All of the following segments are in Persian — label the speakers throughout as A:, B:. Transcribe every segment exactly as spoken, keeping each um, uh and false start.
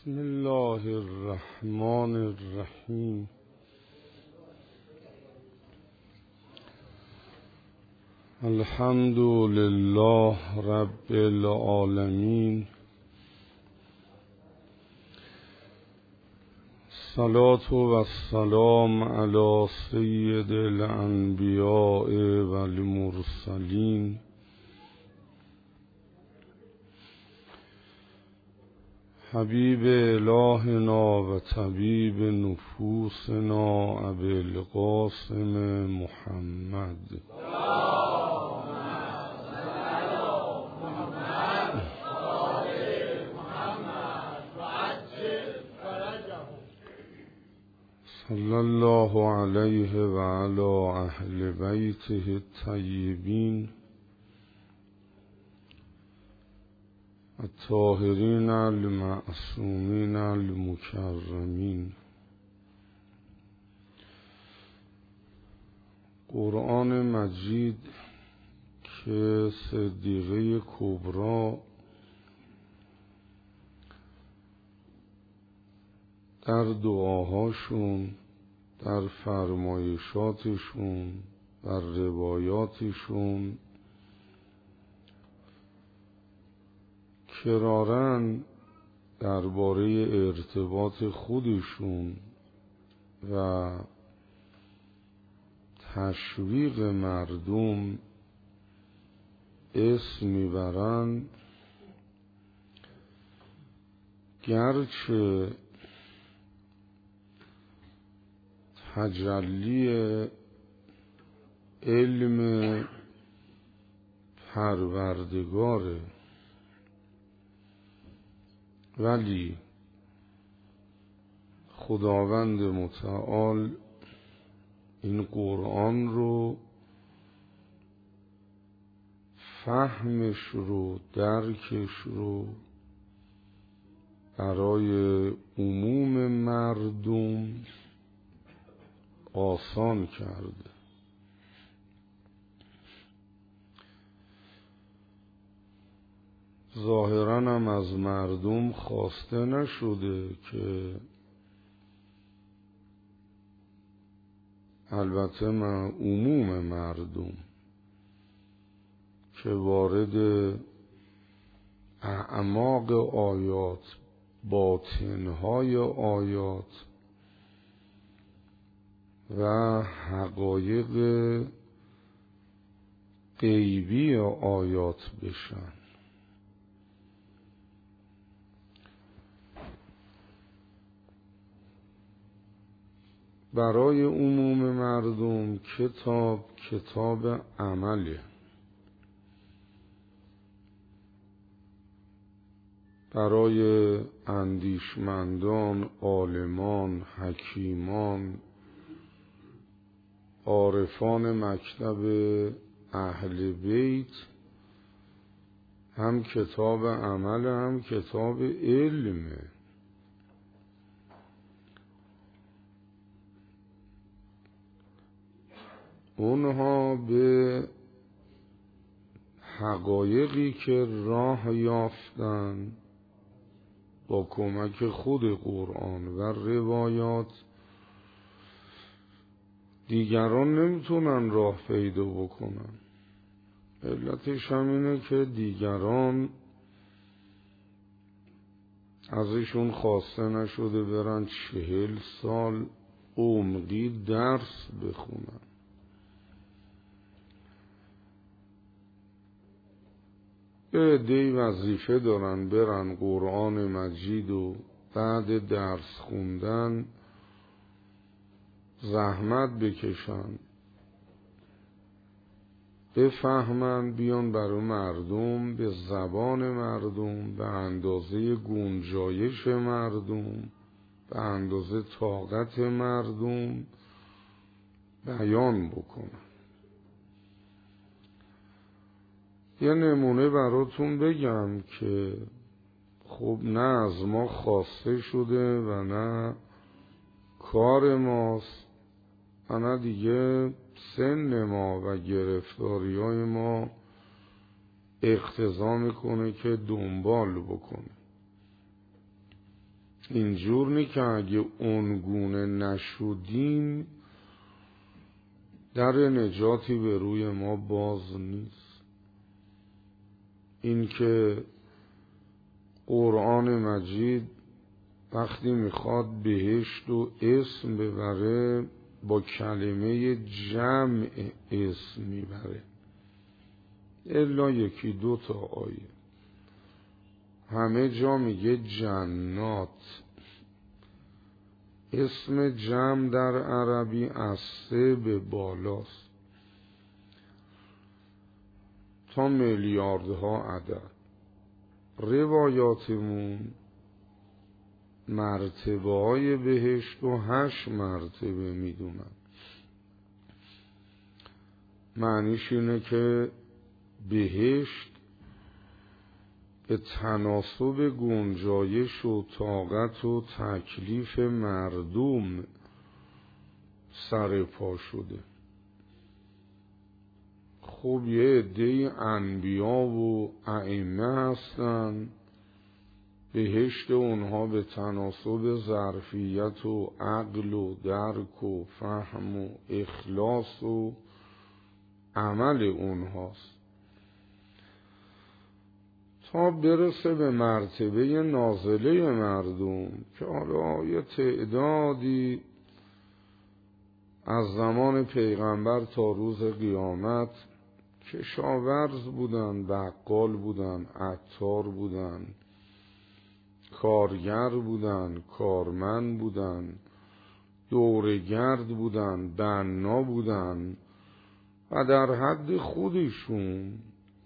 A: بسم الله الرحمن الرحیم. الحمد لله رب العالمین. الصلاة و السلام علی سید الانبیاء و المرسلین حبیب الهنا و طبیب نفوسنا ابی القاسم محمد صلی الله علیه و علی اهل بیته الطیبین الطاهرین المعصومین المکرمین. قرآن مجید که صدیقه کبری در دعاهاشون، در فرمایشاتشون، در روایاتشون کرارن درباره ارتباط خودشون و تشویق مردم اسم میبرند، گرچه تجلی علم پروردگاره، ولی خداوند متعال این قرآن رو، فهمش رو، درکش رو برای عموم مردم آسان کرده. ظاهراً هم از مردم خواسته نشده که، البته من عموم مردم که وارد اعماق آیات، باطنهای آیات و حقایق غیبی آیات بشن. برای عموم مردم کتاب کتاب عمله. برای اندیشمندان، عالمان، حکیمان، عارفان مکتب اهل بیت هم کتاب عمل، هم کتاب علمه. اونها به حقایقی که راه یافتن با کمک خود قرآن و روایات، دیگران نمیتونن راه پیدا بکنن. علتش هم اینه که دیگران ازشون خواسته نشده برن چهل سال عمقی درس بخونن. یه عده‌ای وظیفه دارن برن قرآن مجید و بعد درس خوندن زحمت بکشن، بفهمن، بیان برای مردم به زبان مردم، به اندازه گنجایش مردم، به اندازه طاقت مردم بیان بکنن. یه نمونه براتون بگم که خب نه از ما خواسته شده و نه کار ماست و نه دیگه سن ما و گرفتاری های ما اقتضا میکنه که دنبال بکنه. اینجور نی که اگه اونگونه نشدیم در نجاتی به روی ما باز نیست. این که قرآن مجید وقتی میخواد بهشت و اسم ببره با کلمه جمع اسم میبره، الا یکی دو تا آیه. همه جا میگه جنات. اسم جمع در عربی از سه به بالاست تا میلیاردها عدد. روایاتمون مرتبه های بهشت و هشت مرتبه میدونن. معنیش اینه که بهشت به تناسب گنجایش و طاقت و تکلیف مردم سر پا شده. خب یه عده انبیا و ائمه هستن، بهشت اونها به تناسب ظرفیت و عقل و درک و فهم و اخلاص و عمل اونهاست، تا برسه به مرتبه نازله مردم که حالا یه تعدادی از زمان پیغمبر تا روز قیامت کشاورز بودن، بقال بودن، عطار بودن، کارگر بودن، کارمند بودن، دورگرد بودن، بنا بودن و در حد خودشون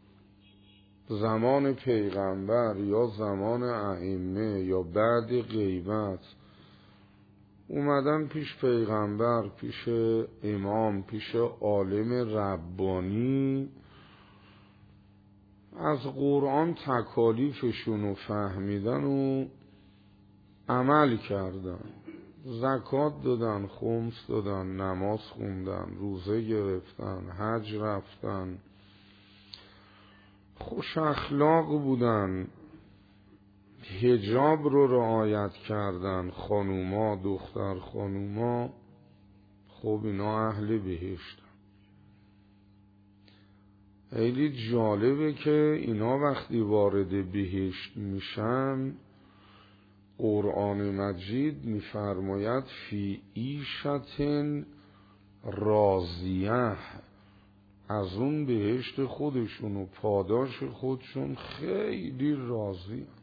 A: زمان پیغمبر یا زمان ائمه یا بعد غیبت اومدن پیش پیغمبر، پیش امام، پیش عالم ربانی، از قرآن تکالیفشون رو فهمیدن و عمل کردن، زکات دادن، خمس دادن، نماز خوندن، روزه گرفتن، حج رفتن، خوش اخلاق بودن، حجاب رو رعایت کردن، خانوما، دختر خانوما. خب اینا اهل بهشتن. خیلی جالبه که اینا وقتی وارد بهشت میشن قرآن مجید میفرماید فی عیشة راضیه، از اون بهشت خودشون و پاداش خودشون خیلی راضی هن.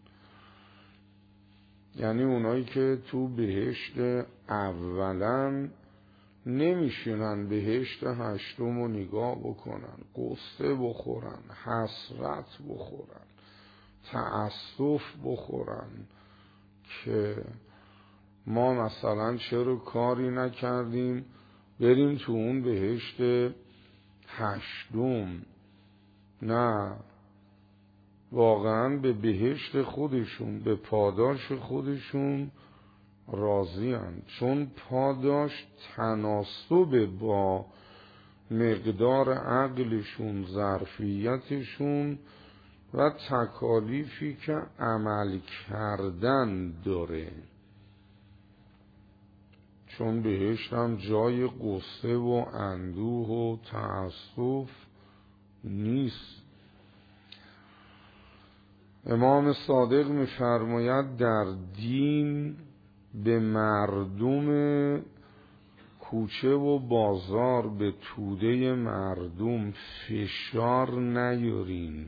A: یعنی اونایی که تو بهشت اولا نمیشونن بهشت هشتم رو نگاه بکنن، قصه بخورن، حسرت بخورن، تأسف بخورن که ما مثلا چرا کاری نکردیم بریم تو اون بهشت هشتم. نه، واقعا به بهشت خودشون، به پاداش خودشون راضی هن، چون پاداش تناسب با مقدار عقلشون، ظرفیتشون و تکالیفی که عمل کردن داره. چون بهشت هم جای قصه و اندوه و تأسف نیست. امام صادق می‌فرماید در دین به مردم کوچه و بازار، به توده مردم فشار نیارین.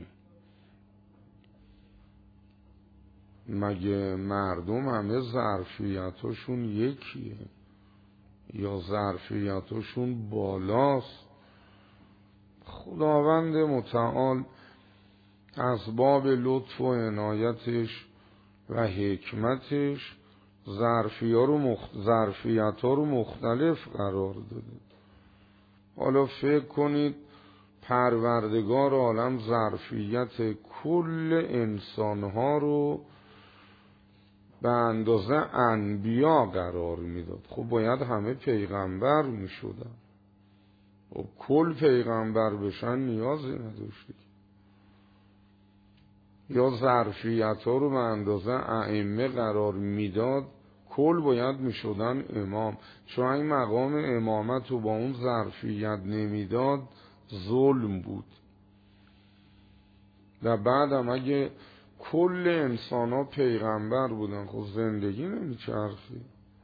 A: مگه مردم همه ظرفیتاشون یکیه یا ظرفیتاشون بالاست؟ خداوند متعال از باب لطف و عنایتش و حکمتش ظرفیت ها رو مختلف قرار داده. حالا فکر کنید پروردگار عالم ظرفیت کل انسان ها رو به اندازه انبیا قرار میداد. خب باید همه پیغمبر میشدن. خب کل پیغمبر بشن نیازی نداشتی. یا ظرفیت ها رو به اندازه ائمه قرار میداد، کل باید میشدن امام. چون این مقام امامت رو با اون ظرفیت نمیداد ظلم بود. و بعدم اگه کل انسان ها پیغمبر بودن، خب زندگی نمیچرخی.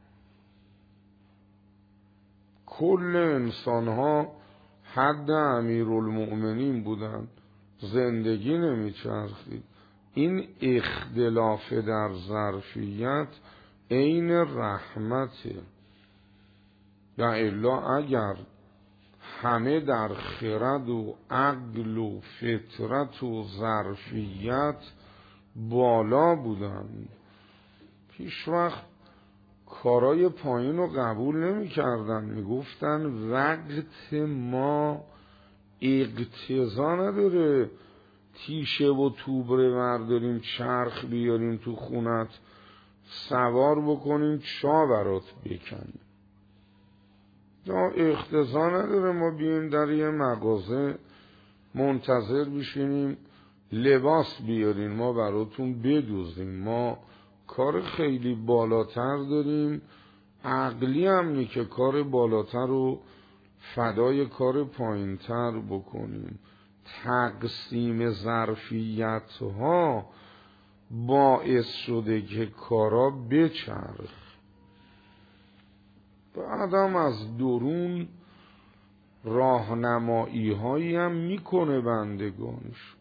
A: کل انسان ها حد امیرالمؤمنین بودن، زندگی نمیچرخید. این اختلاف در ظرفیت عین رحمته. و الا اگر همه در خرد و عقل و فطرت و ظرفیت بالا بودن، هیچ وقت کارای پایین رو قبول نمی کردن. می گفتن وقت ما اقتضا نداره تیشه و توبره برداریم چرخ بیاریم تو خونت سوار بکنیم چا برات بکنیم. یا اقتضا نداره ما بیایم در یه مغازه منتظر بشینیم لباس بیارین ما براتون بدوزیم. ما کار خیلی بالاتر داریم، عقلی هم نی که کار بالاتر رو فدای کار پایینتر بکنیم. تقسیم ظرفیت ها باعث شده که کارا بچرخ. بعدم از درون راهنمایی هایی هم میکنه بندگانش.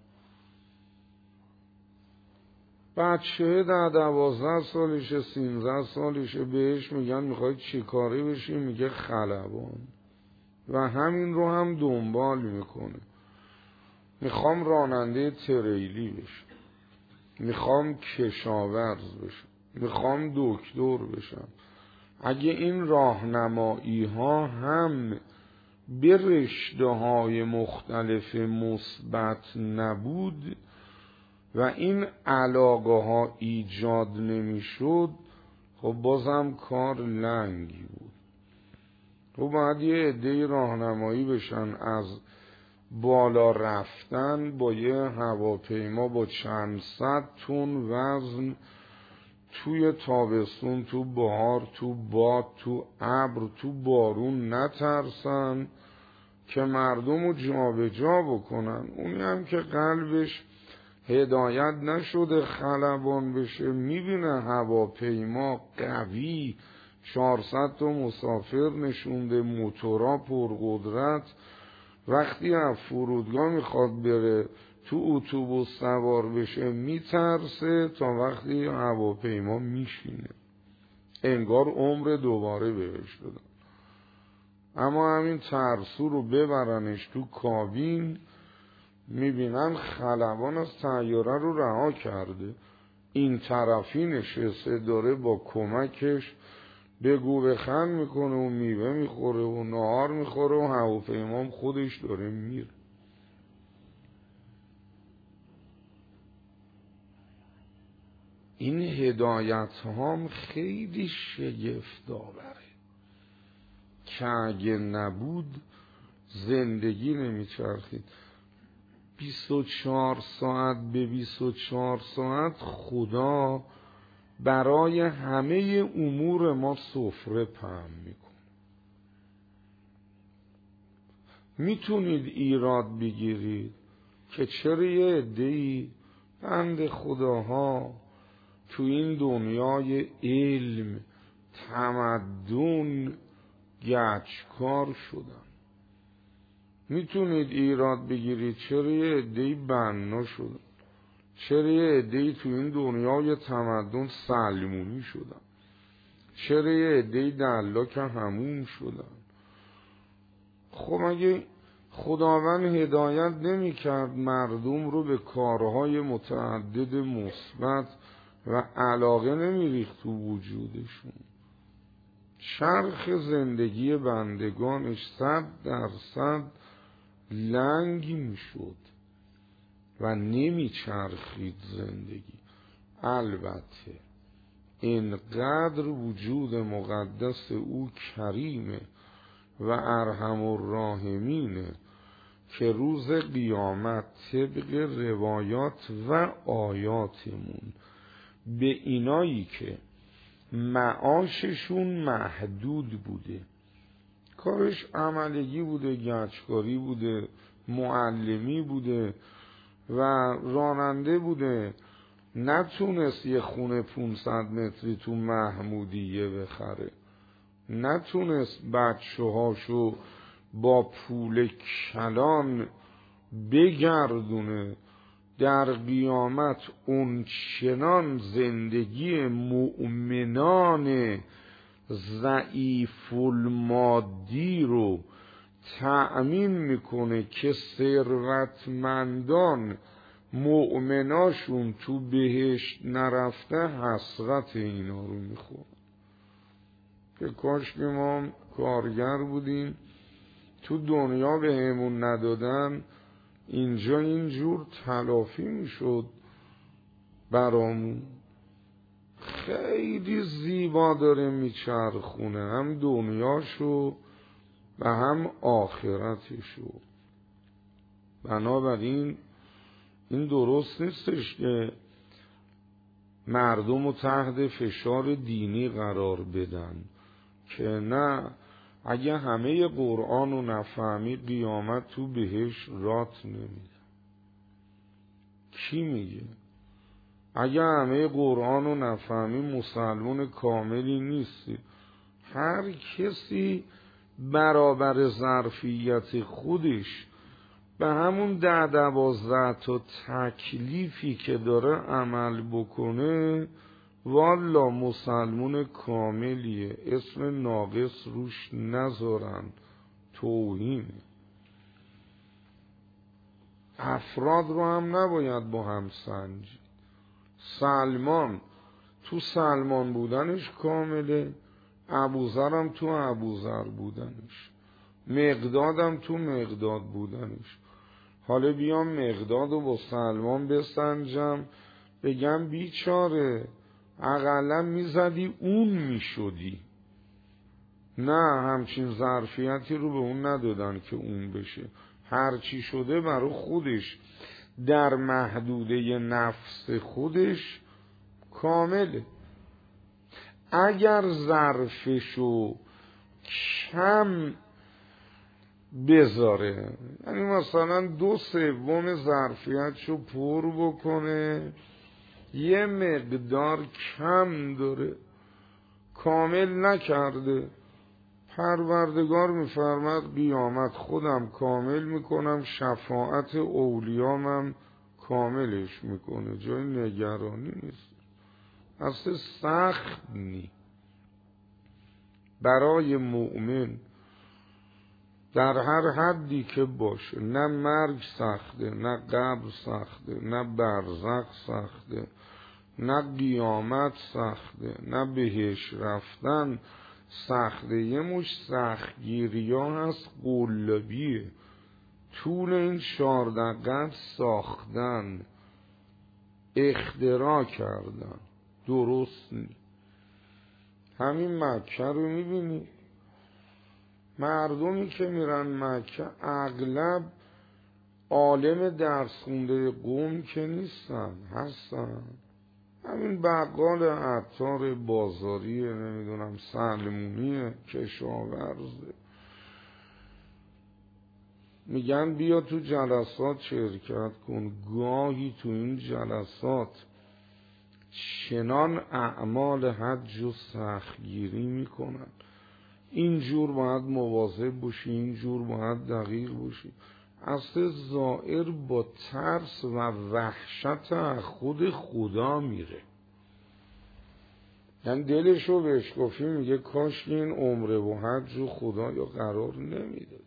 A: بچه در دوازده سالشه سینزده سالشه بهش میگن میخوای چی کاره بشی، میگه خلبان، و همین رو هم دنبال میکنه. میخوام راننده تریلی بشم، میخوام کشاورز بشم، میخوام دکتر بشم. اگه این راهنمایی ها هم به رشته های مختلف مثبت نبود و این علاقه ها ایجاد نمیشد، خب بازم کار لنگی بود. خب باید یه عده راهنمایی بشن از بالا رفتن با یه هواپیما با چند صد تن وزن توی تابستون، تو بهار، تو باد، تو ابر، تو بارون نترسن که مردم رو جا به جا بکنن. اونی هم که قلبش هدایت نشده خلبان بشه، میبینه هواپیما قوی چهارصد تا مسافر نشونده، موتورا پرقدرت، وقتی از فرودگاه میخواد بره تو اتوبوس سوار بشه میترسه تا وقتی هواپیما میشینه، انگار عمر دوباره بهش دادن. اما همین ترسو رو ببرنش تو کابین، میبینن خلبان از طیاره رو رها کرده، این طرفی نشسته داره با کمکش بگو بخند میکنه و میوه میخوره و نهار میخوره و هواپیما خودش داره میره. این هدایت هم خیلی شگفت آوره که اگه نبود زندگی نمیچرخید. بیست و چهار ساعت به بیست و چهار ساعت خدا برای همه امور ما سفره پهن میکنه. میتونید ایراد بگیرید که چرا یه عده‌ای بند خداها تو این دنیای علم تمدن گچکار شدن. میتونید ایراد بگیرید چرا یه عده‌ای بنا شدن، چرا یه عده‌ای تو این دنیای تمدن سلمونی شدن، چرا یه عده‌ای دلاک هموم شدن. خب اگه خداوند هدایت نمی کرد مردم رو به کارهای متعدد مثبت و علاقه نمی ریخت تو وجودشون، چرخ زندگی بندگانش صد درصد لنگ می شد و نمی چرخید زندگی. البته اینقدر وجود مقدس او کریمه و ارحم الراحمینه که روز قیامت طبق روایات و آیاتمون به اینایی که معاششون محدود بوده، کارش عملگی بوده، گچکاری بوده، معلمی بوده و راننده بوده، نتونست یه خونه پونصد متری تو محمودیه بخره، نتونست بچه هاشو با پول کلان بگردونه، در قیامت اون چنان زندگی مؤمنان ضعیف المادی رو تأمین میکنه که ثروتمندان مؤمناشون تو بهشت نرفته حسرت اینا رو میخوره. که کاش که ما کارگر بودیم، تو دنیا به همون ندادن، اینجا اینجور تلافی میشد برامون. خیلی زیبا داره میچرخونه، هم دنیاشو و هم آخرتشو. بنابراین این درست نیستش که مردم رو تحت فشار دینی قرار بدن، که نه، اگه همه قرآن رو نفهمی قیامت تو بهش رات نمیده. کی میگه؟ اگه همه قرآن رو نفهمی مسلمان کاملی نیستی. هر کسی برابر ظرفیت خودش به همون ده دوازده تا تکلیفی که داره عمل بکنه، والا مسلمون کاملیه، اسم ناقص روش نذارن، توهین. افراد رو هم نباید با هم سنجید. سلمان تو سلمان بودنش کامله، ابوذرم تو ابوذر بودنش، مقدادم تو مقداد بودنش. حالا بیام مقداد رو با سلمان بسنجم، بگم بیچاره اقلا میزدی اون میشدی. نه، همچین ظرفیتی رو به اون ندادن که اون بشه. هرچی شده برای خودش در محدوده نفس خودش کامله. اگر ظرفشو کم بذاره، یعنی مثلا دو سوم ظرفیتشو پر بکنه، یه مقدار کم داره، کامل نکرده، پروردگار میفرماد قیامت خودم کامل میکنم، شفاعت اولیامم کاملش میکنه، جای نگرانی نیست. اصلا سخت نی برای مؤمن در هر حدی که باشه. نه مرگ سخته، نه قبر سخته، نه برزخ سخته، نه قیامت سخته، نه بهش رفتن سخته. یه مش سختگیری ها هست قلبیه، طول این چهارده قد ساختن، اختراع کردن، درست نی. همین مکه رو میبینی، مردمی که میرن مکه اغلب عالم درس خونده قوم که نیستن، هستن همین بقال عطار بازاریه، نمیدونم سلمونیه، کشاورزه. میگن بیا تو جلسات شرکت کن. گاهی تو این جلسات چنان اعمال حج و سختگیری میکنن، اینجور باید مواظب باشی، اینجور باید دقیق باشی. اصل زائر با ترس و وحشت خود خدا میره. یعنی دلشو بهش گفتی میگه کاش این عمره و حج و خدا یا قرار نمیدادی.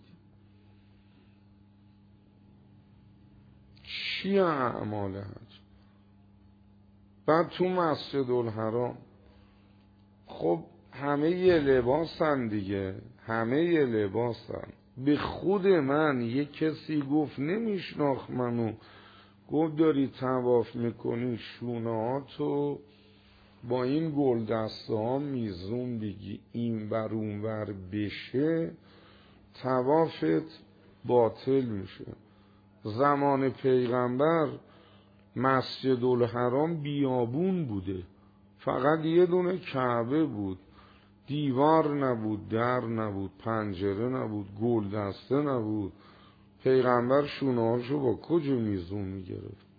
A: چی اعمال حج؟ بعد تو مسجد الحرام، خب همه یه لباسن دیگه، همه یه لباسن. به خود من یه کسی گفت نمیشناخت منو، گفت داری طواف میکنی شونه ها تو با این گل دسته ها میزون بگی این بر اون بر بشه، طوافت باطل میشه. زمان پیغمبر مسجد الحرام بیابون بوده، فقط یه دونه کعبه بود، دیوار نبود، در نبود، پنجره نبود، گل دسته نبود. پیغمبر شونه‌هاشو با کجا میزون میگرفت؟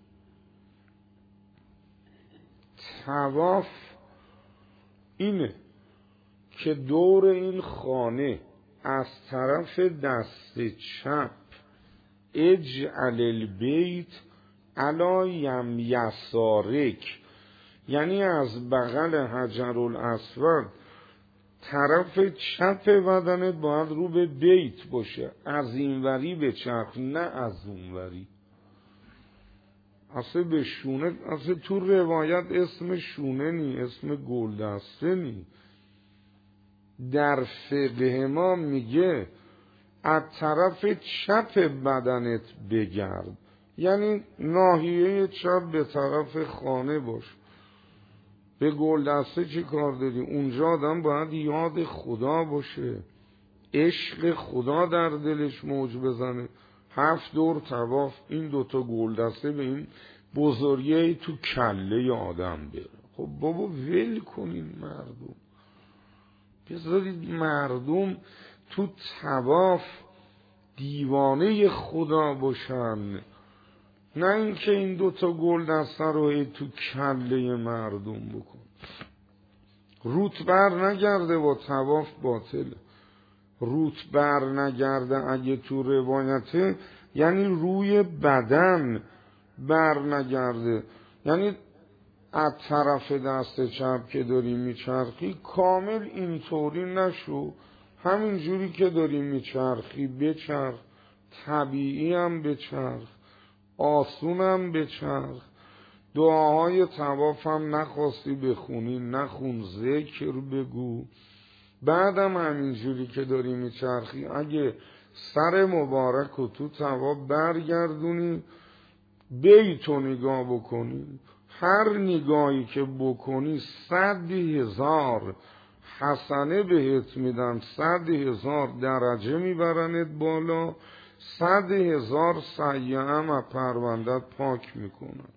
A: طواف اینه که دور این خانه از طرف دست چپ اجعل البیت علی یم یسارک، یعنی از بغل حجر الاسود طرف چپ بدنت باید رو به بیت باشه، از این وری به چرخ، نه از اون وری. اصلا به شونه، اصلا تو روایت اسم شونه نی، اسم گلدسته نی. در فقه ما میگه از طرف چپ بدنت بگرد، یعنی ناحیه چپ به طرف خانه باش. به گلدسته چی کار داری؟ اونجا آدم باید یاد خدا باشه، عشق خدا در دلش موج بزنه. هفت دور طواف، این دوتا گلدسته به این بزرگی تو کله آدم بره. خب بابا ول کنین مردم، بذارید مردم تو طواف دیوانه خدا باشن، نه اینکه این دوتا گلدسته رو تو کله مردم بکن. روت بر نگرده با طواف باطله. روت بر نگرده اگه تو روایته یعنی روی بدن بر نگرده، یعنی از طرف دست چپ که داری میچرخی کامل اینطوری نشو، همین جوری که داری میچرخی بچرخ، طبیعی هم بچرخ، آسون هم بچرخ. دعاهای طواف هم نخواستی بخونی نخون، ذکر بگو. بعدم همین جوری که داری میچرخی اگه سر مبارک رو تو طواف برگردونی، بیتو نگاه بکنی، هر نگاهی که بکنی صد هزار حسنه بهت میدن، صد هزار درجه میبرنت بالا، صد هزار سیئه هم از پروندت پاک میکنن.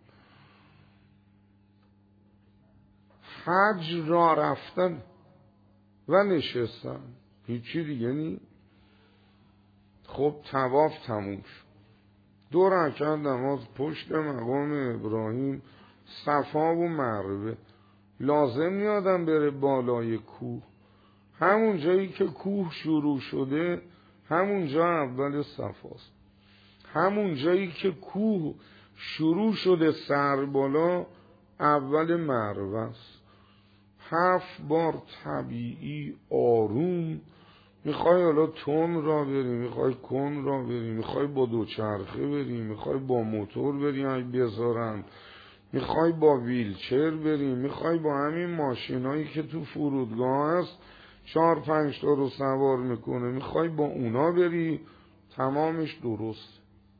A: حج را رفتن و نشستن، هیچی دیگه نی. خب طواف تموم شد، دو رکعت نماز پشت مقام ابراهیم، صفا و مروه. لازم نیادم بره بالای کوه، همون جایی که کوه شروع شده همون جا اول صفاست، همون جایی که کوه شروع شده سر بالا اول مروه است. هفت بار طبیعی آروم. میخوای حالا تون را بری، میخوای کن را بری، میخوای با دوچرخه بری، میخوای با موتور بری ای بذارن، میخوای با ویلچر بری، میخوای با همین ماشینایی که تو فرودگاه هست چهار پنج تا رو سوار میکنه، میخوای با اونا بری، تمامش درست،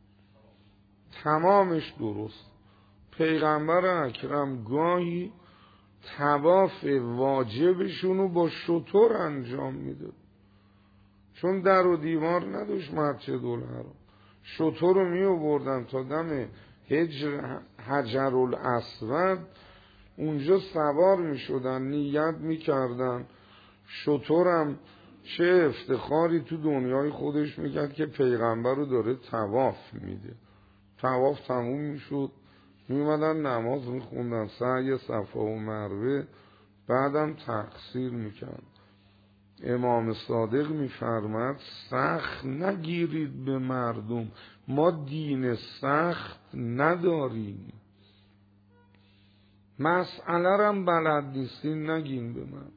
A: تمامش درست. پیغمبر اکرم گاهی طواف واجبشونو با شتر انجام میده، چون در و دیوار نداشت مسجد الحرام. شتر رو می آوردن تا دم حجر حجر الاسود، اونجا سوار می شدن، نیت می کردن. شترم چه افتخاری تو دنیای خودش میکرد که پیغمبر رو داره طواف میده. طواف تموم می شد، می اومدن نماز می خوندن، سعی صفا و مروه، بعدم تقصیر میکرد. امام صادق میفرماد سخت نگیرید به مردم، ما دین سخت نداریم. مسئله رم بلد نیستین نگین به من.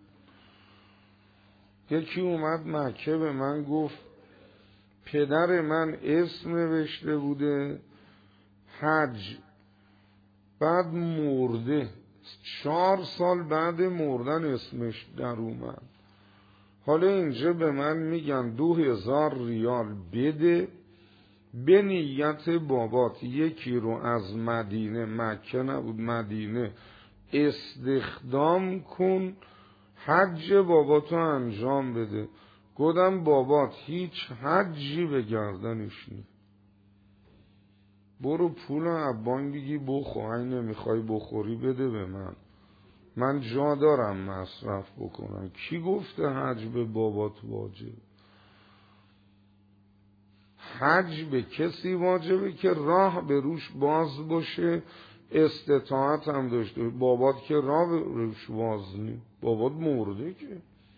A: یکی اومد مکه به من گفت پدر من اسم نوشته بوده حج، بعد مرده، چهار سال بعد مردن اسمش در اومد. حالا اینجا به من میگن دو هزار ریال بده به نیت بابات یکی رو از مدینه، مکه نبود مدینه، استخدام کن حج باباتو انجام بده. گفتم بابات هیچ حجی به گردنش نی، برو پول عبان بگی بخور، این نمیخوای بخوری بده به من، من جا دارم مصرف بکنم. کی گفته حج به بابات واجب؟ حج به کسی واجبه که راه به روش باز باشه، استطاعت هم داشته. بابات که راه به روش باز نی، بابات مرده که.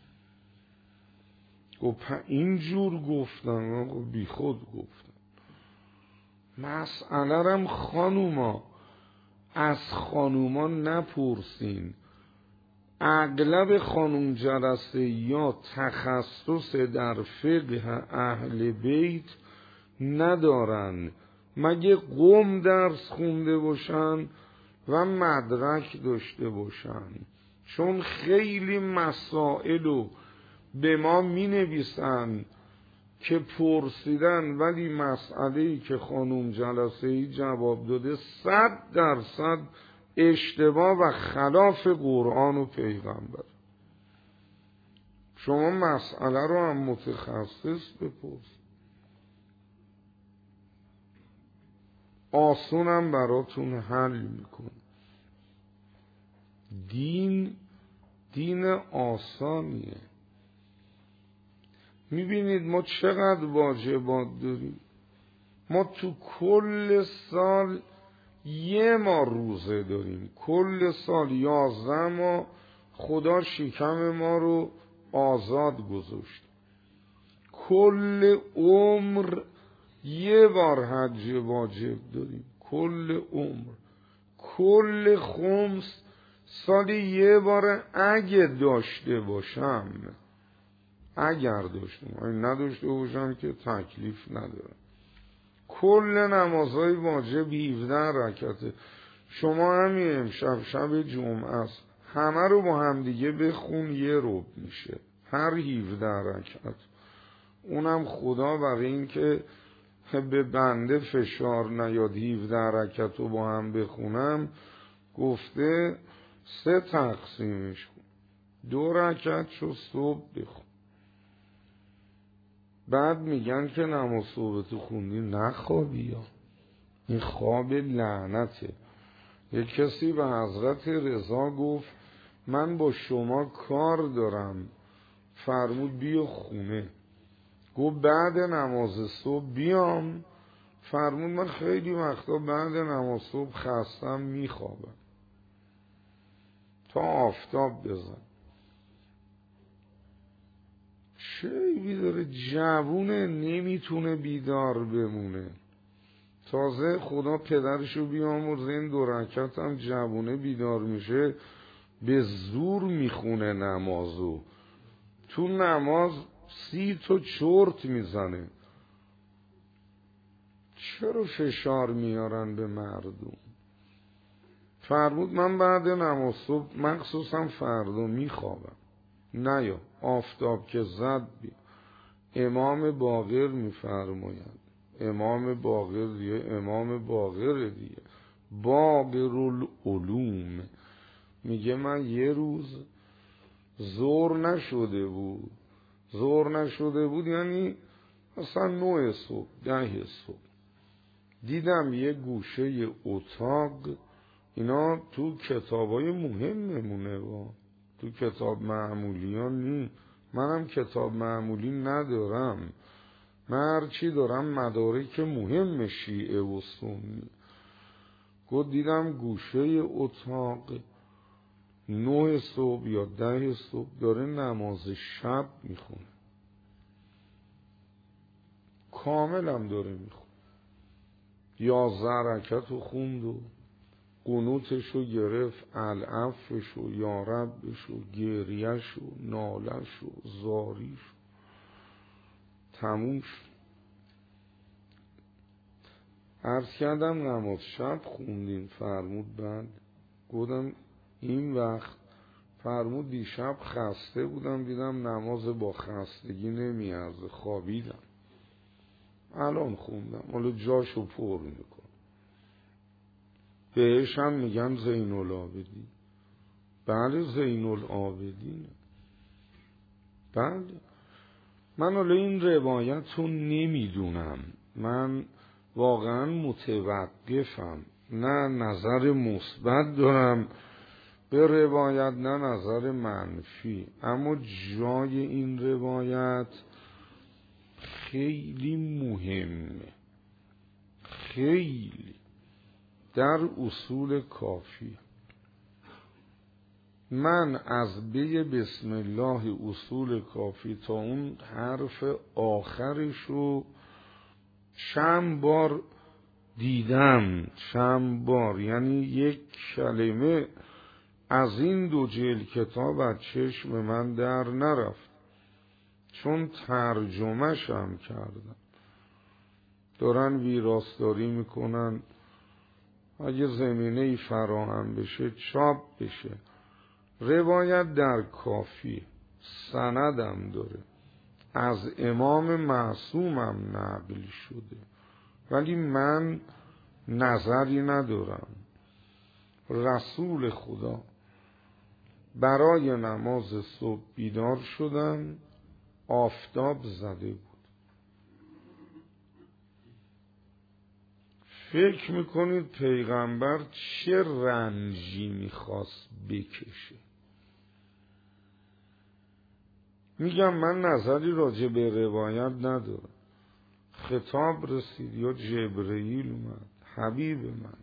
A: گفت اینجور گفتن، بی خود گفتن. مسئله رم خانوما از خانوما نپرسین. اغلب خانوم جلسه یا تخصص در فقه اهل بیت ندارن، مگه قم درس خونده باشن و مدرک داشته باشن. چون خیلی مسائلو به ما می نویسن که پرسیدن، ولی مسئله‌ای که خانوم جلسه‌ای جواب داده صد درصد اشتباه و خلاف قرآن و پیغمبر. شما مسئله رو هم متخصص بپرس، آسونم براتون حل میکن. دین دین آسانیه. میبینید ما چقدر واجبات داریم. ما تو کل سال یه ما روزه داریم، کل سال یازده ما خدا شکم ما رو آزاد گذاشت. کل عمر یه بار حج واجب داریم، کل عمر. کل خمس سالی یه بار اگه داشته باشم، اگر داشتم، اگه نداشته باشم که تکلیف ندارم. کل نمازهای واجب هفده رکعته. شما همین امشب شب جمعه است، همه رو با هم دیگه بخون، یه ربع میشه هر هفده رکعت. اونم خدا برای این که به بنده فشار نیاد هفده رکعت رو با هم بخونم، گفته سه تقسیمش کن، دو رکعت شو صبح بخون. بعد میگن که نماز صبح تو خوندی نخوابی، یا این خواب لعنته. یک کسی به حضرت رضا گفت من با شما کار دارم، فرمود بیا خونه. گفت بعد نماز صبح بیام؟ فرمود من خیلی وقتا بعد نماز صبح خستم میخوابم تا آفتاب بزن. چه عیبی داره؟ جوونه نمیتونه بیدار بمونه. تازه خدا پدرشو بیامرزه این دو رکعت هم جوونه بیدار میشه به زور میخونه نمازو. تو نماز سی تا چرت میزنه. چرا فشار میارن به مردم؟ فرمود من بعد نماز صبح مخصوصا فردا میخوابم. نه یا آفتاب که زد بیا. امام باقر میفرماید، امام باقر دیگه امام باقر دیگه، باقر العلوم، میگه من یه روز زور نشده بود، زور نشده بود یعنی مثلا نه صبح ده صبح، دیدم یه گوشه اتاق، اینا تو کتابای مهممونه با تو کتاب معمولی ها نی. منم کتاب معمولی ندارم، من هرچی دارم مدارک مهم شیعه و سنی. گفت دیدم گوشه اتاق نه صبح یا ده صبح داره نماز شب میخونه، کاملم داره میخونه، یازده رکعت رو خوند و قنوتشو گرفت، العفشو، یاربشو، گریهشو، نالشو، زاریشو، تموم شد. عرض کردم نماز شب خوندین؟ فرمود بعد. گفتم این وقت؟ فرمود دیشب خسته بودم دیدم نماز با خستگی نمیارزه خوابیدم، الان خوندم، حالا جاشو پر میکن. بهش هم میگن زین العابدین. بله زین العابدین، بله. من حالا این روایت رو نمیدونم، من واقعا متوقفم، نه نظر مثبت دارم به روایت نه نظر منفی، اما جای این روایت خیلی مهمه، خیلی در اصول کافی. من از بی بسم الله اصول کافی تا اون حرف آخرش رو چند بار دیدم، چند بار، یعنی یک کلمه از این دو جلد کتاب از چشم من در نرفت، چون ترجمه‌ش هم کردم، دارن ویراستاری میکنن، اگه زمینه‌ای فراهم بشه چاپ بشه. روایت در کافی سندم داره، از امام معصومم نقل شده، ولی من نظری ندارم. رسول خدا برای نماز صبح بیدار شدن، آفتاب زده بود. فکر میکنید پیغمبر چه رنجی میخواست بکشه؟ میگم من نظری راجع به روایت ندارم. خطاب رسید یا جبرئیل اومد، حبیب من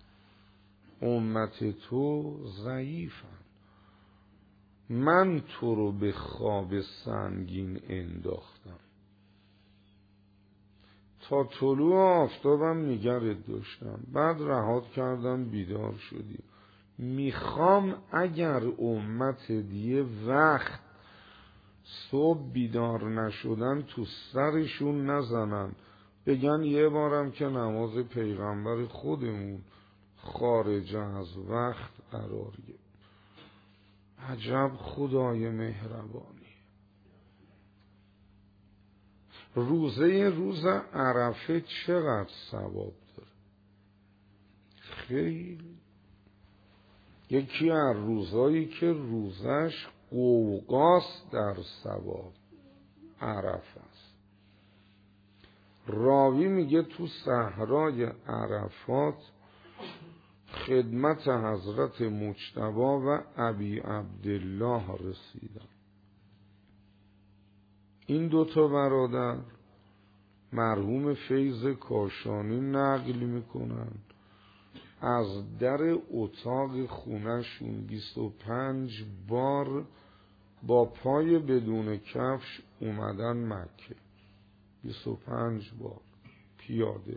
A: امت تو ضعیفن، من تو رو به خواب سنگین انداختم، تا طلوع آفتابم نگرت داشتم، بعد رهات کردم بیدار شدی. میخوام اگر امت دیگه وقت صبح بیدار نشدن تو سرشون نزنن، بگن یه بارم که نماز پیغمبر خودمون خارج از وقت قرار گرفت. عجب خدای مهربانی. روزه روز عرفه چقدر ثواب داره؟ خیلی. یکی از روزایی که روزش قوقاست در ثواب عرفه است. راوی میگه تو صحرای عرفات خدمت حضرت مجتبی و ابی عبدالله رسیدم. این دوتا برادر مرحوم فیض کاشانی نقل میکنن از در اتاق خونهشون بیست و پنج بار با پای بدون کفش اومدن مکه، بیست و پنج بار پیاده.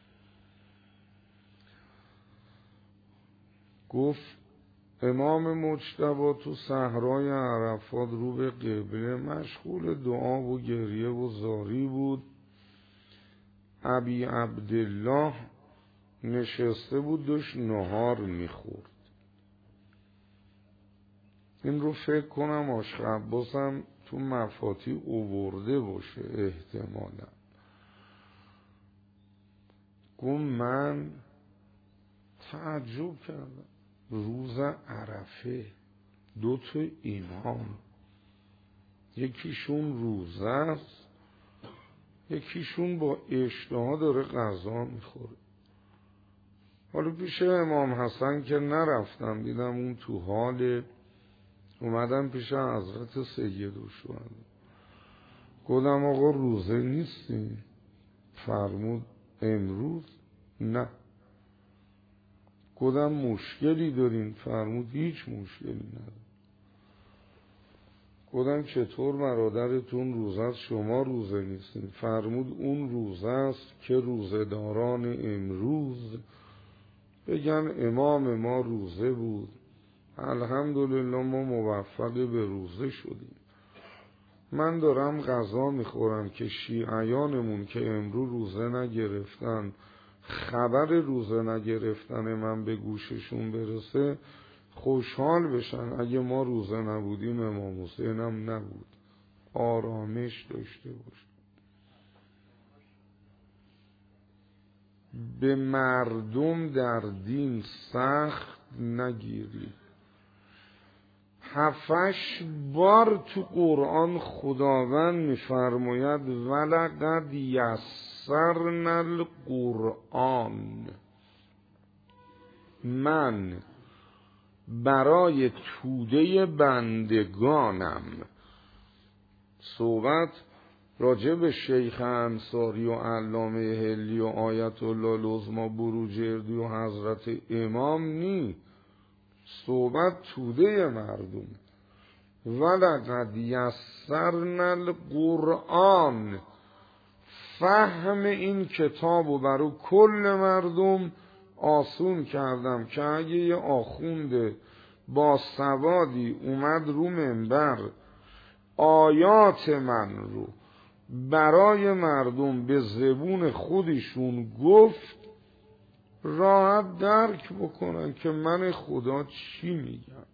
A: گفت امام مجتبی تو صحرای عرفات رو به قبله مشغول دعا و گریه و زاری بود. ابی عبدالله نشسته بود داشت نهار میخورد. این رو فکر کنم عاشق عباسم تو مفاتی اوورده باشه احتمالا. گفت من تعجب کردم، روز عرفه دو تا امام، یکیشون روزه است، یکیشون با اشتها داره غذا میخوره. حالا پیش امام حسن که نرفتم، دیدم اون تو حال، اومدم پیش حضرت سید شدن، گفتم آقا روزه نیستیم؟ فرمود امروز نه. گفتم مشکلی دارین؟ فرمود هیچ مشکلی نداریم. گفتم چطور برادرتون روزه است شما روزه نیستین؟ فرمود اون روزه است که روزه‌داران امروز بگن امام ما روزه بود، الحمدلله ما موفق به روزه شدیم. من دارم غذا میخورم که شیعیانمون که امروز روزه نگرفتن، خبر روزه نگرفتن من به گوششون برسه، خوشحال بشن. اگه ما روزه نبودیم امام حسین هم نبود، آرامش داشته باش. به مردم در دین سخت نگیری. هفتش بار تو قرآن خداوند میفرماید ولقد یسرنا القرآن، من برای توده بندگانم. صحبت راجع به شیخ انصاری و علامه حلی و آیت الله العظمی بروجردی و حضرت امام نی، صحبت توده مردم. ولقد یسرنا القرآن، فهم این کتاب و برو کل مردم آسون کردم که اگه یه آخوند با سوادی اومد رو منبر آیات من رو برای مردم به زبون خودشون گفت، راحت درک بکنن که من خدا چی میگم.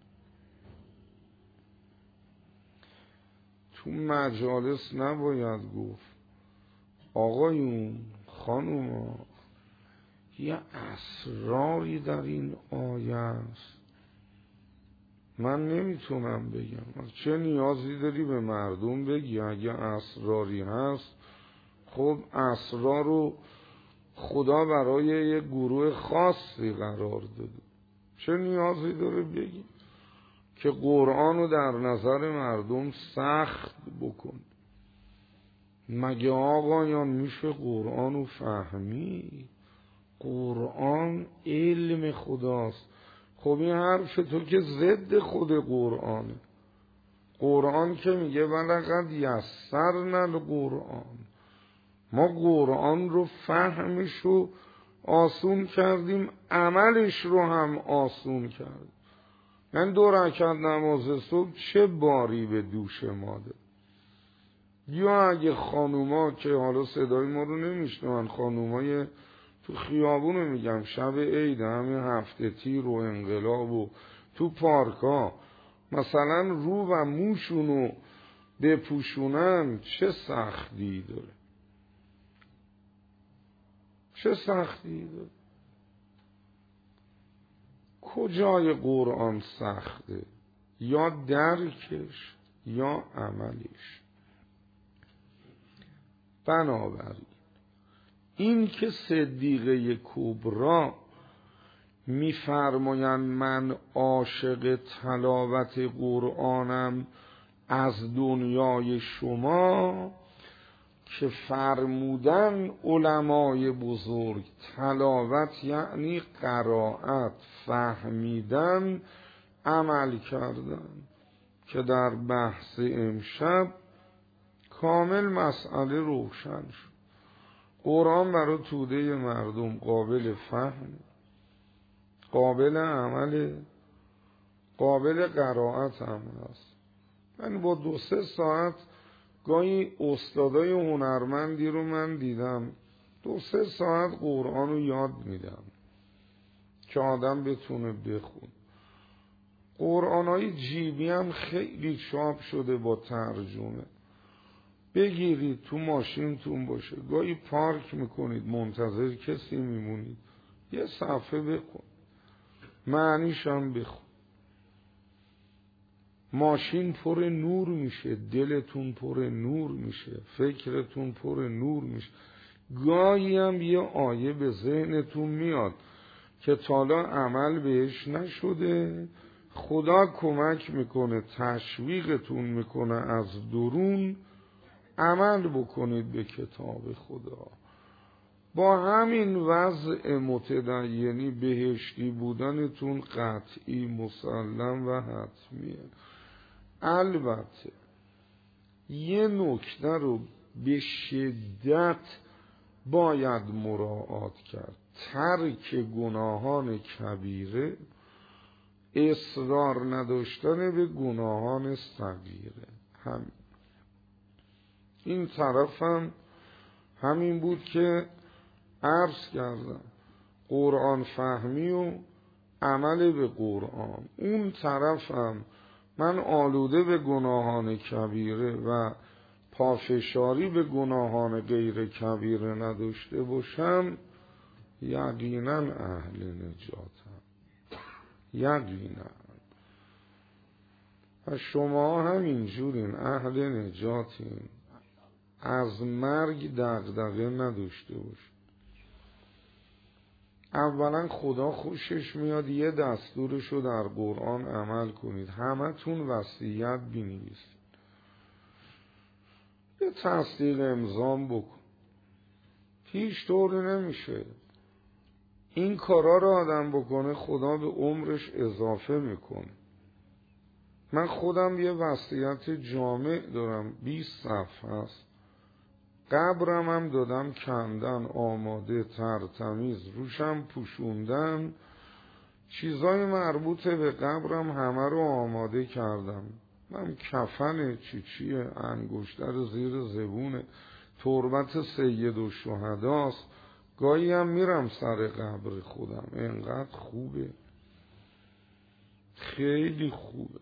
A: تو مجالس نباید گفت آقایون خانوما یه اسراری در این آیه است، من نمیتونم بگم. چه نیازی داری به مردم بگی؟ اگه اسراری هست خب اسرار رو خدا برای یه گروه خاصی قرار داده، چه نیازی داره بگی که قرآن رو در نظر مردم سخت بکن؟ مگه آقایان میشه قرآن رو فهمی؟ قرآن علم خداست. خب این حرف تو که ضد خود قرآنه. قرآن که میگه ولقد یسرنا القرآن، ما قرآن رو فهمش رو آسون کردیم، عملش رو هم آسون کردیم. من دو رکعت نماز صبح چه باری به دوش ماده؟ یا اگه خانوما که حالا صدای ما رو نمیشنون، خانومای تو خیابونو میگم شب عید همین هفته تیر و انقلاب و تو پارکا مثلا رو و موشونو بپوشونن، چه سختی داره؟ چه سختی داره؟ کجای قرآن سخته؟ یا درکش یا عملش. بنابراین این که صدیقه کبرا میفرمایند من عاشق تلاوت قرآنم از دنیای شما، که فرمودن علمای بزرگ تلاوت یعنی قرائت، فهمیدن، عمل کردن، که در بحث امشب کامل مسئله روشن شد. قرآن برای توده مردم قابل فهم، قابل عمل، قابل قرائت هم هست. من با دو سه ساعت گاهی استادای هنرمندی رو من دیدم دو سه ساعت قرآن رو یاد میدم که آدم بتونه بخون. قرآنای جیبی هم خیلی چاپ شده با ترجمه، بگیرید تو ماشینتون باشه، گاهی پارک میکنید منتظر کسی میمونید، یه صفحه بخون، معنیش هم بخون. ماشین پر نور میشه، دلتون پر نور میشه، فکرتون پر نور میشه. گاهی هم یه آیه به ذهنتون میاد که تالا عمل بهش نشده، خدا کمک میکنه، تشویقتون میکنه از درون عمل بکنید به کتاب خدا. با همین وضع متدینی بهشتی بودنتون قطعی مسلم و حتمیه. البته یه نکته رو به شدت باید مراعات کرد، ترک گناهان کبیره، اصرار نداشتن به گناهان صغیره. همین این طرف هم همین بود که عرض کردم، قرآن فهمی و عمل به قرآن. اون طرف هم من آلوده به گناهان کبیره و پافشاری به گناهان غیر کبیره نداشته باشم، یقینا اهل نجاتم، یقینا. و شما همینجورین، اهل نجاتین، از مرگ دغدغه نداشته باشید. اولا خدا خوشش میاد یه دستورشو در قرآن عمل کنید، همه تون وصیت بنویسید، یه تصدیق امضام بکن. هیچ طوری نمیشه این کارا رو آدم بکنه خدا به عمرش اضافه میکنه. من خودم یه وصیت جامع دارم، بیست صفحه هست، قبرم هم دادم کندن، آماده، ترتمیز، روشم پوشوندن، چیزای مربوط به قبرم همه رو آماده کردم. من کفن چی چیه، انگشتر زیر زبونه، تربت سید و شهداست، گاهی هم میرم سر قبر خودم، اینقدر خوبه، خیلی خوبه،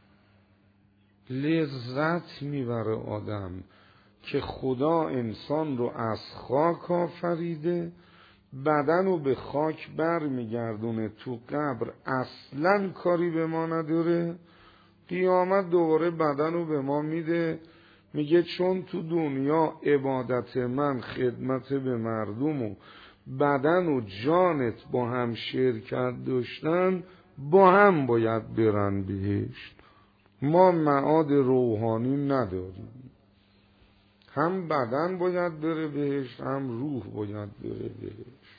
A: لذت میبره آدم که خدا انسان رو از خاک آفریده، بدن رو به خاک بر میگردونه، تو قبر اصلا کاری به ما نداره، قیامت دوباره بدن رو به ما میده، میگه چون تو دنیا عبادت من، خدمت به مردم و بدن و جانت با هم شرکت داشتن، با هم باید برن بهشت. ما معاد روحانی نداریم، هم بدن باید بره بهشت، هم روح باید بره بهشت.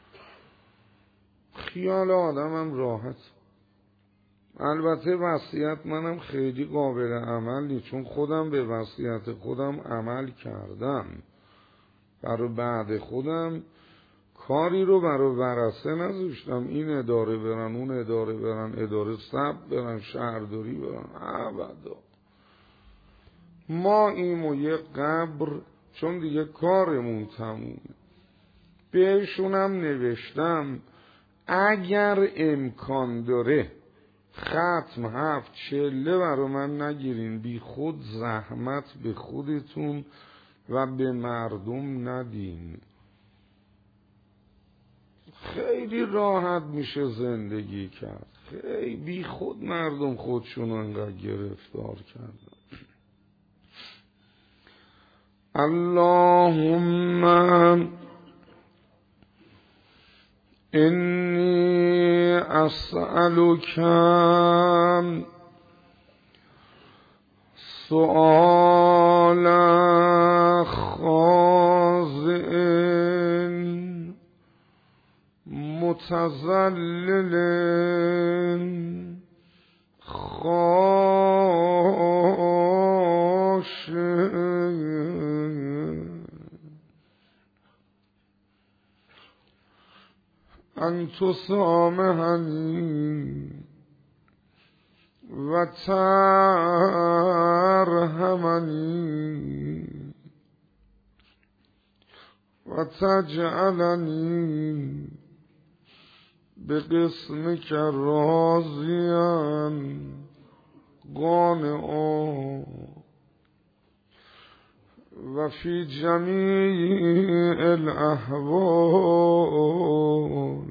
A: خیال آدمم راحت. البته وصیت منم خیلی قابل عمل نیست، چون خودم به وصیت خودم عمل کردم. برای بعد خودم کاری رو برای ورثه نذاشتم، این اداره برن، اون اداره برن، اداره ثبت برن، شهرداری برن، ابدا. ما این و یه قبر، چون دیگه کارمون تمومه، بهشونم نوشتم اگر امکان داره ختم هفت چله برا من نگیرین، بی خود زحمت به خودتون و به مردم ندین. خیلی راحت میشه زندگی کرد، خیلی بی خود مردم خودشون انقدر گرفتار کردن. اللهم انی اسألک سؤال خاضع متذلل خاشع ان تسامحنی و ترحمنی و تجعلنی به قسمک راضیا قانعا و فی جمیع الاحوال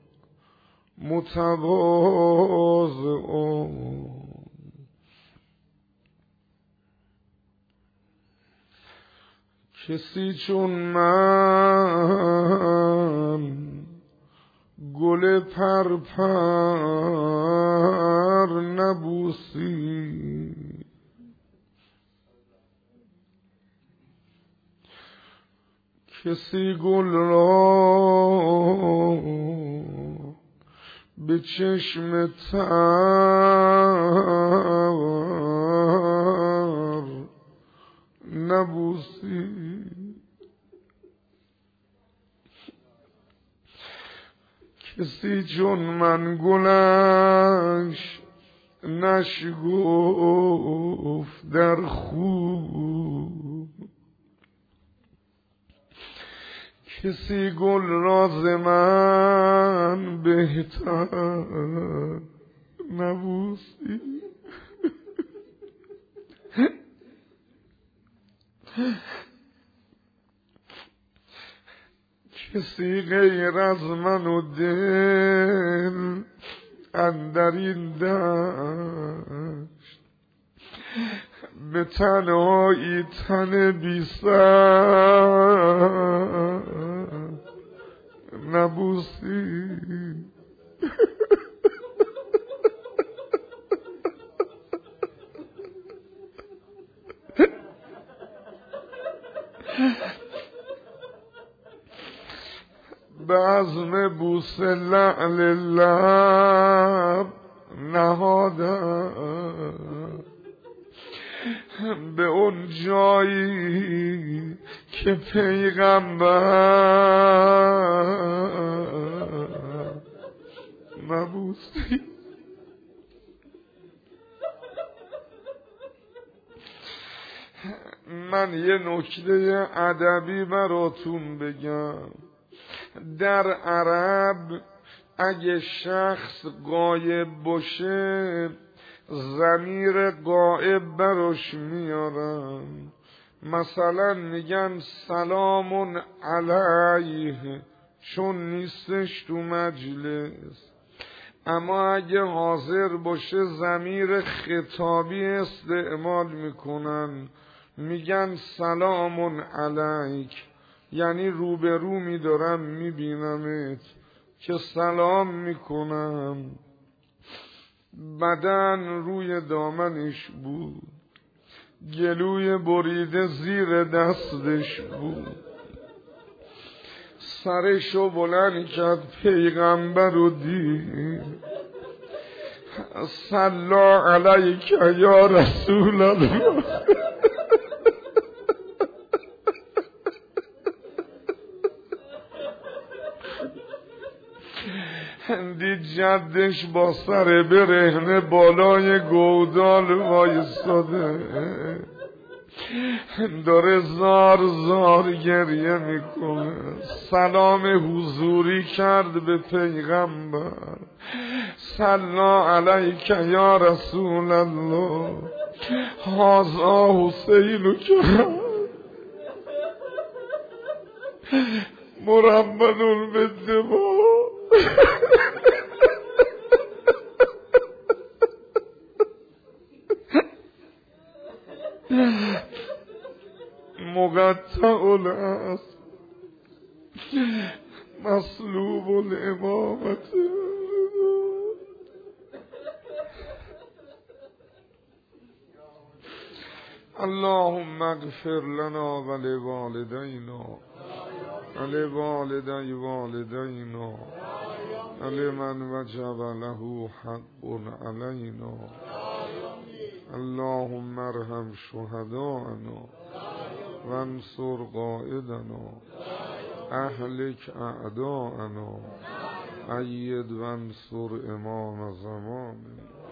A: متواضعا. کسی چون من گل پرپر نبوسی، کسی گل را به چشم تر نبوسی، کسی چون من گلش نشگفت در خوب، کسی گل راز من بهتر نبوسی، کسی غیر از من و دل اندر این دشت به تنهایی تن بی سر نبوسی. بزم بوس لعل لب نهادم به اون جایی که پیغمبر نبوسی. من یه نکته ادبی براتون بگم. در عرب اگه شخص غایب باشه ضمیر غائب براش میارن، مثلا میگن سلام علیه چون نیستش تو مجلس. اما اگه حاضر باشه ضمیر خطابی استعمال میکنن، میگن سلام علیک، یعنی روبرو میدارم میبینمت که سلام میکنم. بدن روی دامنش بود، گلوی بریده زیر دستش بود، سرشو بلند کرد پیغمبر رو دید. صلی علیک یا رسول الله. دید جدش با سر برهنه بالای گودال وایستاده، داره زار زار گریه میکنه. سلام حضوری کرد به پیغمبر، صلی علیک یا رسول الله، هذا حسین کرد مربد بالدماء. مقطع الاسم مسلوب الامامت. اللهم اغفر لنا ولوالدينا ولوالدي والدينا ولمن وجب له حق علينا. اللهم ارحم شهداءنا وانصر قائدنا اهلك اعداءنا ايد وانصر امام زماننا.